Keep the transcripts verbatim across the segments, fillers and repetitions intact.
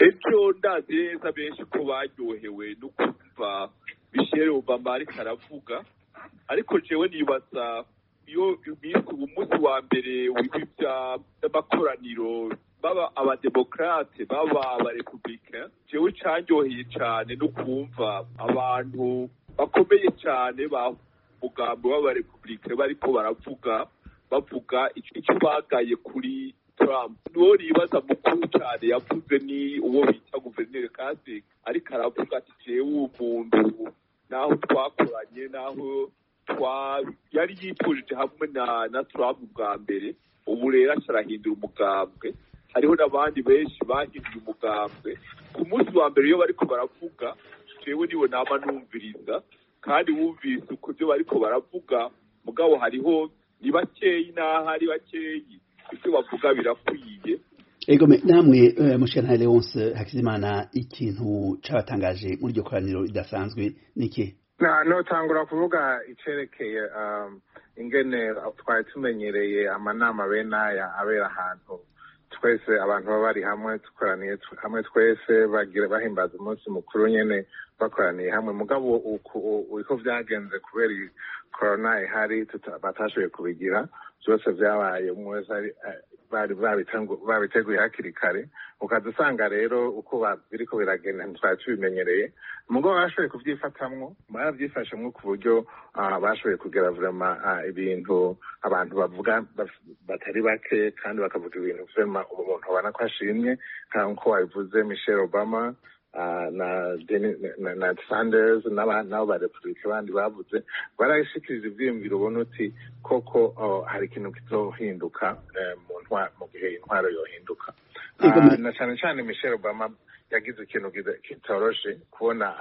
ejo ndazi neza benshi ko baryohewe no kumva Michelle Obama ariko aravuga, ariko jewe nibaza iyo iminsi umunsi wa mbere w'ibyabakoraniro baba abademokrate baba abarepublicain, jewe canyoheye cane no kumva abantu bakomeye cane ba mugambo w'abarepublicain bariko baravuga bavuga icyo bagaye kuri Trump. Nuwo nibaza mukuru cyane yavuze ni uwo bita Guverineri Kasich, ariko aravuga ati jewe umuntu naho twakoranye naho twa yari yitujije hamwe na na Trump bwa mbere, ubu rero arahindura umugambwe. Hariho n'abandi benshi bahinduye umugambwe. Ku munsi wa mbere iyo bariko baravuga jewe niwe nama numviriza, kandi wumvise uko byo bariko baravuga, mugabo hariho ni bakeyi n'ahari bakeyi icyo bavuga birakwiye. Ego namwe uh, Mushana Leonce Hakizimana, ikintu cabatangaje muri ryo koraniro ridasanzwe niki? Na no tangura kuvuga icerekeye um, ingene twari tumenyereye amanama benaya abera ahantu twese abantu baba bari hamwe tukoraniye hamwe twese bagira bahimbaza umunsi mukuru nyene bakoraniye hamwe, mugabo uko vyagenze kubera corona ihari batashoboye kubigira byose vyabaye umwese bari babiteguye hakiri kare, ukadusanga rero uko biriko biragenda ntitwari tubimenyereye, mugabo bashoboye kuvyifatamwo baravyifashemwo ku buryo bashoboye kugera vraiment ibintu abantu bavuga batari bake, kandi bakavuga ibintu vraiment umuntu abona ko ashimye, nkuko wabivuze Michelle Obama Uh, na, na, na Sanders n'abo ba Republika bandi bavuze barashikiriza ivyiyumviro ubona uti koko uh, hari ikintu kizohinduka uh, mu ntwa mu gihe intwaro yohinduka. Uh, na cyane cyane Michelle Obama yagize ikintu kitoroshe kubona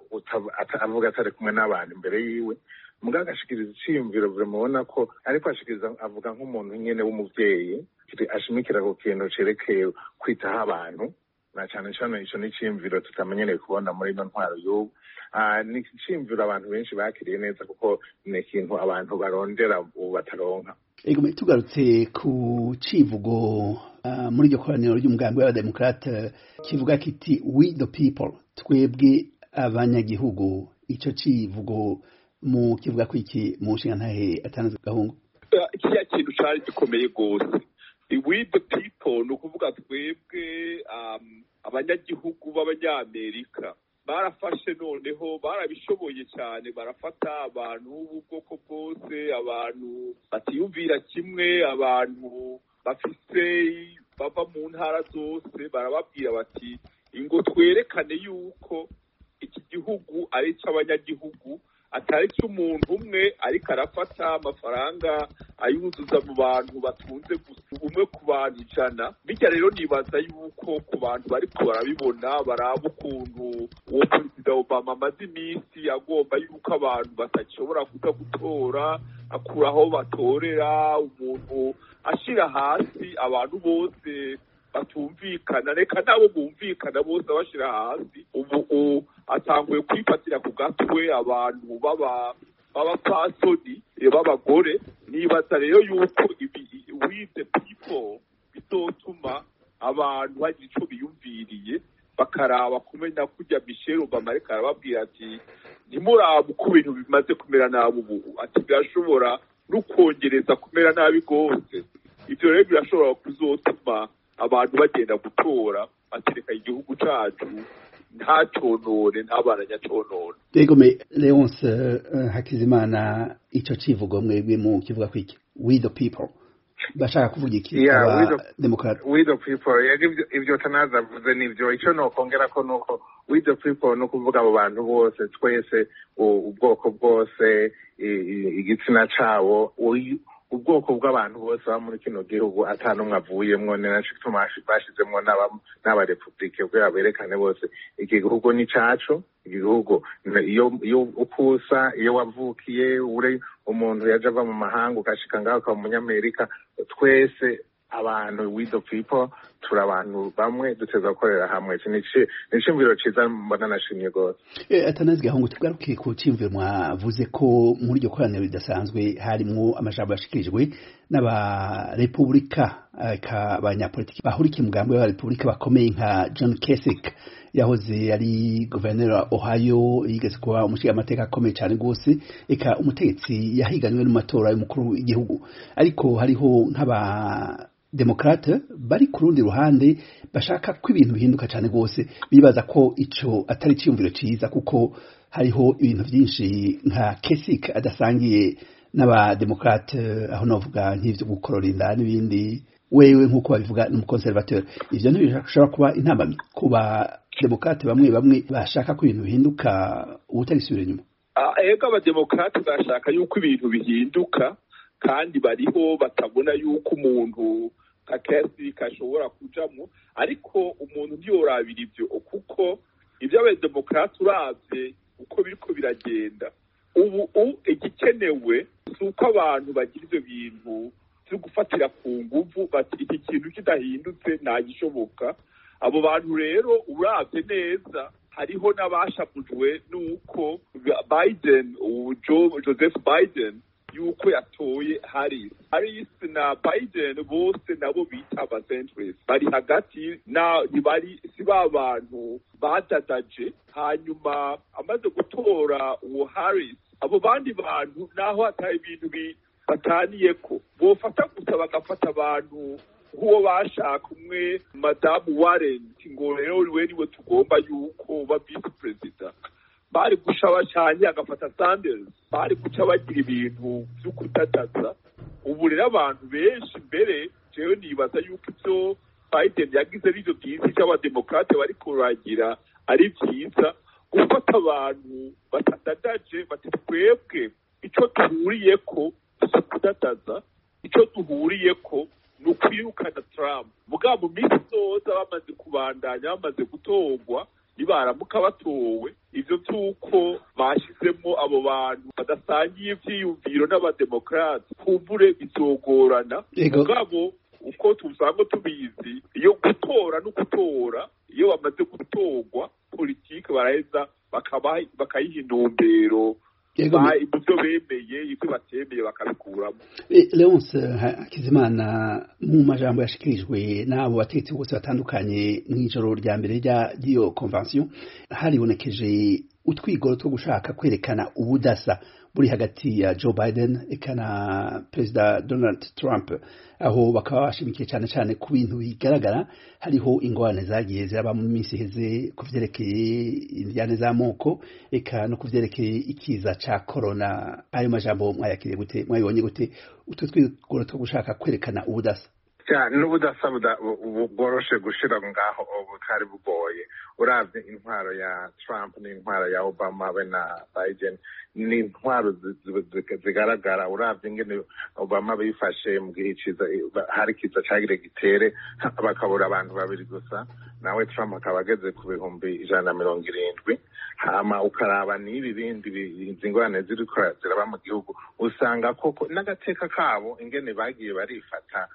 uh, avuga atari kumwe n'abantu imbere yiwe, mugaga ashikiriza iciyumviro mubona ko ariko ashikiriza avuga nk'umuntu nyene w'umuvyeyi ashimikira ku kintu cerekeye kwitaho abantu, na cyane cyane ico ni cimviro tutamenyereye kubona muri ino ntwaro y'ubu. Uh, ni cimviro abantu benshi bakiriye neza kuko ni ikintu abantu barondera ubu bataronka. Ego tugarutse ku civugo uh, muri iryo koraniro ry'umugambi w'abademokrate kivuga kiti we the people, twebwe abanyagihugu, ico civugo mu kivuga ko iki mu nshinga ntahe atanaze gahungu? Kiriya kintu cari gikomeye gose. We the people ni ukuvuga twebwe um, abanyagihugu b'abanyamerika barafashe noneho barabishoboye cyane, barafata abantu b'ubwoko bwose, abantu batiyumvira kimwe, abantu bafise bava mu ntara zose, barababwira bati ingo twerekane yuko iki gihugu ari icy'abanyagihugu atari cy'umuntu umwe ariko arafata amafaranga ayuzuza mu bantu batunze gusa umwe ku bantu ijana. Bijya rero nibaza yuko ku bantu bariko barabibona baraba ukuntu uwo Perezida Obama amaze iminsi agomba yuko abantu batashobora kuza gutora, akuraho batorera, umuntu ashira hasi abantu bose batumvikana, reka nabo bumvikana bose bashira hasi. Ubu atanguye kwifatira ku gatwe abantu baba b'abapasoni b'abagore. Nibaza rero yuko ibi we the people bizotuma abantu bagira ico biyumviriye, bakaraba kumenya kujya Michelle Obama ariko arababwira ati ntimuraba uko ibintu bimaze kumera nabi ubu, ati birashobora no kongereza kumera nabi gose. Ivyo rero birashobora kuzotuma abantu bagenda gutora batereka igihugu cacu nta conone, nta baranya conone. Ego me Leonce uh, Hakizimana, ico civugo mwebwe mu kivuga kwiki we the people bashaka kuvuga iki? Yeah, aba we the Democrat we the people ivyo ivyo tanaza vuze nivyo, ico no kongera ko nuko we the people no kuvuga abo bantu bose twese ubwoko bwose igitsina cabo ubwoko bw'abantu bose ba muri kino gihugu atanumwe avuyemwo, nenaco gituma bashizemwo n'abarepublike kugira berekane bose iki gihugu ni cacu. Igihugu iyo iyo ukusa iyo wavukiye ure umuntu yaje ava mu mahanga ukashika ngaho ka umunyamerika, twese abantu we the people turi abantu bamwe duteza gukorera hamwe ni iciyumviro ciza mbona nashimye gose. Atanazi Gahungu, tugaruke ku ciyumviro mwavuze ko muri iryo koraniro ridasanzwe harimwo amajambo yashikirijwe n'abarepubulika abanyapolitiki bahurikiye umugambi w'abarepubulika bakomeye nka John Kasich yahoze ari guverineri wa Ohio, yigeze kuba umushingamateka akomeye cyane rwose, eka umutegetsi yahiganywe n'amatora y'umukuru w'igihugu. Ariko hariho nk'aba demokrate bari ku rundi ruhande bashaka ko ibintu bihinduka cyane rwose, bibaza ko ico atari ciyumviro ciza kuko hariho ibintu byinshi nka Kasich adasangiye n'abademokrate, aho novuga nk'ivyo gukorora inda n'ibindi. Wewe nk'uko babivuga n'umukonservateur, ivyo ntibishobora kuba intambamyi kuba demokrate bamwe bamwe bashaka ko ibintu bihinduka ubutarisubira inyuma? Ego abademokrate bashaka yuko ibintu bihinduka, kandi bariho batabona yuko umuntu nka Kasich ashobora kujamwo, ariko umuntu ntiyorabira ivyo kuko ivyo abademokrate uravye uko biriko biragenda ubu igikenewe si uko abantu bagira ivyo bintu vyo gufatira ku nguvu bati iki kintu kidahindutse ntagishoboka. Abo bantu rero uravye neza hariho n'abashabujwe nuko Biden, Joseph Biden yuko yatoye Harris. Harris na Biden bose nabo bita abacentrist, bari hagati na ntibari si ba bantu badadaje. Hanyuma amaze gutora uwo Harris, abo bandi bantu naho hatari ibintu bataniyeko bofata gusa bagafata abantu nk'uwo bashaka umwe Madamu Warren ngo rero we niwe tugomba yuko ba vice president, bari gushaba cyane agafata Sanders, bari guca bagira ibintu byo kutataza. Ubu rero abantu benshi mbere jewe nibaza yuko ivyo Biden yagize n'ivyo byiza cy'abademokrate bari kuragira ari byiza, gufata abantu batadadaje bati twebwe ico tuhuriyeko si kudataza, ico duhuriyeko ni ukwirukana Trump. Muga mu minsi zose bamaze kubandanya bamaze gutorwa, nibaramuka batowe ivyo vy'uko bashizemo abo bantu badasangiye ivyiyumviro n'abademokrate kumbure bizogorana. Mugabo uko tuzango tubizi, iyo gutora no gutora, iyo bamaze gutorwa politike baraheza bakayiha intumbero, ibyo bemeye ibyo batemeye bakabikuramo. Leonce Hakizimana, mu majambo yashikirijwe n'abo bategetsi bose batandukanye mw'ijoro rya mbere ry'iyo convention, haribonekeje utwigoro two gushaka kwerekana ubudasa buri hagati ya Joe Biden eka na Perezida Donald Trump, aho bakaba bashimikiye cyane cyane ku bintu bigaragara. Hariho ingorane zagiye ziraba mu minsi heze ku vyerekeye indyane z'amoko eka no ku vyerekeye ikiza ca corona. Ayo majambo mwayakiriye gute, mwayibonye gute utwo twigoro two gushaka kwerekana ubudasa? N'ubudasa bworoshe gushira ngaho butari bugoye. Uravye intwaro ya Trump n'intwaro ya Obama be na Biden ni intwaro zigaragara. Uravye ingene Obama bifashe mu gihe ciza hari kiza cagire gitere bakabura abantu babiri gusa, nawe Trump akaba ageze ku bihumbi ijana na mirongo irindwi. Hama ukaraba n'ibi bindi ingorane ziriko ziraba mu gihugu, usanga koko n'agateka kabo ingene bagiye barifata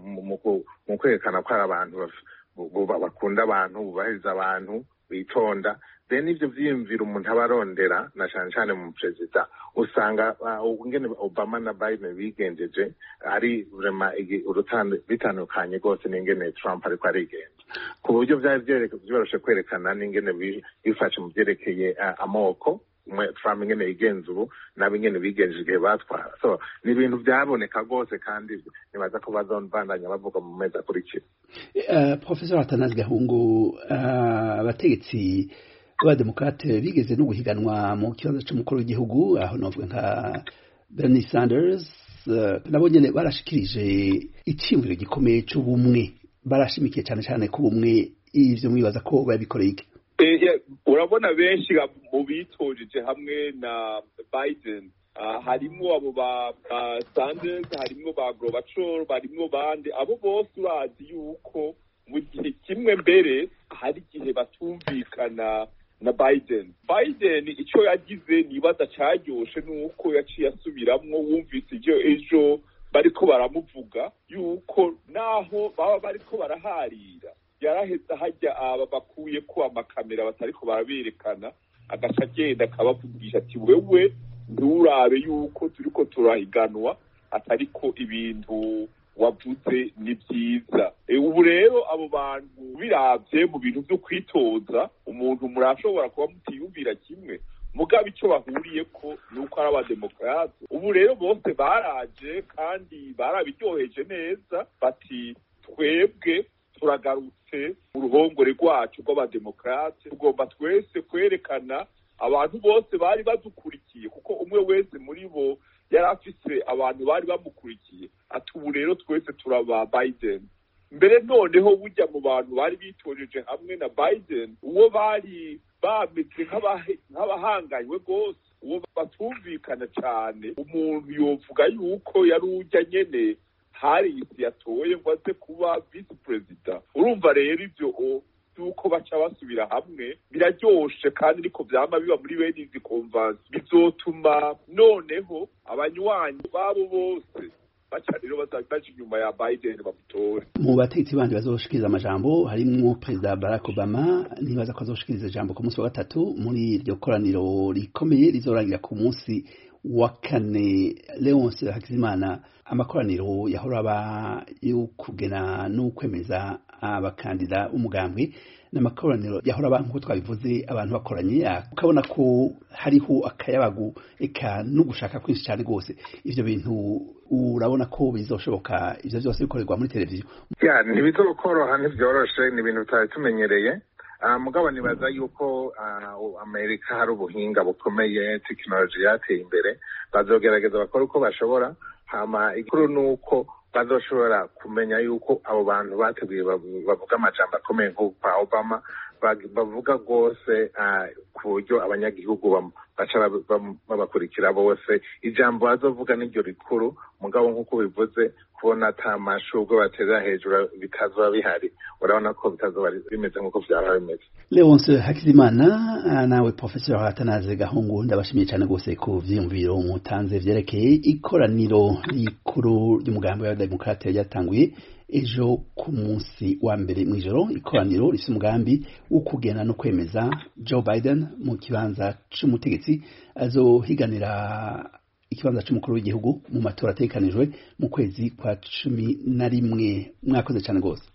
mu kwerekana ko ari abantu bakunda abantu, bubahiriza abantu, bitonda. Then ivyo vyiyumvira umuntu abarondera na cane cane mu perezida, usanga ngene Obama na Biden bigenjeje ari vraiment urutande bitandukanye gose n'ingene Trump ariko arigenza, ku buryo vyari vyoroshe kwerekana n'ingene bifashe mu vyerekeye amoko. Trump ingene yigenza ubu nabo ingene bigenje igihe batwara, so ni ibintu byaboneka gose kandi nibaza ko bazobandanya bavuga mu mezi akurikira. Professor Atanazi Gahungu, abategetsi b'abademokrate bigeze no guhiganwa mu kibanza c'umukuru w'igihugu, aho novuga nka Bernie Sanders, nabo nyene barashikirije iciyumviro gikomeye c'ubumwe, barashimikiye cyane cyane ku bumwe. Ivyo mwibaza ko babikoreye iki? Urabona benshi mu bitojeje hamwe na Biden, harimo abo ba Sanders, harimo ba Gorbachev, harimo bande, abo bose urazi yuko mu gihe kimwe mbere hari igihe batumvikana na Biden. Biden ico yagize nibaza caryoshe nuko yaciye asubiramwo, wumvise ivyo ejo bariko baramuvuga yuko naho baba bariko baraharira yaraheza hajya aba bakuye ko amakamera batariko baraberekana agaca agenda akabavugisha ati wewe nturabe yuko turiko turahiganwa atariko ibintu wavuze ni byiza. E, ubu rero abo bantu biravye mu bintu vyo kwitoza umuntu murashobora kuba mutiyumvira kimwe mugabo icyo bahuriye ko nuko ari abademokrate. Ubu rero bose baraje kandi barabiryoheje neza bati twebwe turagarutse mu ruhongore rwacu rw'abademokrate, tugomba twese kwerekana abantu bose bari badukurikiye kuko umwe wese muri bo yari afise abantu bari bamukurikiye ati ubu rero twese turaba Biden. Mbere noneho bujya mu bantu bari bitojeje hamwe na Biden uwo bari bameze nk'abahanganywe rwose, uwo batumvikana cyane, umuntu yovuga yuko yari ujya nyene Harris yatoye ngo aze kuba vice president. Urumva rero ivyo yuko baca basubira hamwe biraryoshe kandi niko vyama biba muri bene izi convention, bizotuma noneho abanywanyi babo bose baca rero bazaje inyuma ya Biden bamutore. Mu bategetsi bandi bazoshikiriza amajambo harimwo Perezida Barack Obama, nibaza ko azoshikiriza ijambo ku munsi wa gatatu muri iryo koraniro rikomeye rizorangira ku munsi wa kane. Leonce Hakizimana, amakoraniro yahora aba yo kugena no kwemeza abakandida umugambwe n'amakoraniro yahora aba nkuko twabivuze abantu bakoranye, ukabona ko hariho akayabagu eka no gushaka kwinshi cyane rwose. Ivyo bintu urabona ko bizoshoboka ivyo byose bikorerwa muri televiziyo? Ya ntibizokoroha, ntibyoroshe, ni ibintu tutari tumenyereye. Uh, mugabo nibaza yuko uh, Amerika hari ubuhinga bukomeye, tekinoloji yateye imbere, bazogerageza bakora uko bashobora. Hama ikuru nuko bazoshobora kumenya yuko abo bantu bateguye bavuga amajambo akomeye nk'uko Obama bavuga rwose ku buryo abanyagihugu baca babakurikira bose. Ijambo bazovuga n'iryo rikuru, mugabo nk'uko bivuze kubona ata mashurwe batera hejuru bikazoba bihari, urabona ko bitazoba bimeze nk'uko vyaba bimeze. Leonce Hakizimana, nawe Professor Atanaze Gahungu, ndabashimiye cyane rwose ku vyiyumviro mutanze vyerekeye ikoraniro rikuru ry'umugambi wa Demokrate ryatanguye ejo ku munsi wa mbere mw'ijoro. Ikoraniro rifite umugambi wo kugena no kwemeza Joe Biden mu kibanza c'umutegetsi azohiganira ikibanza c'umukuru w'igihugu mu matora ategekanijwe mu kwezi kwa cumi na rimwe. Mwakoze cyane rwose.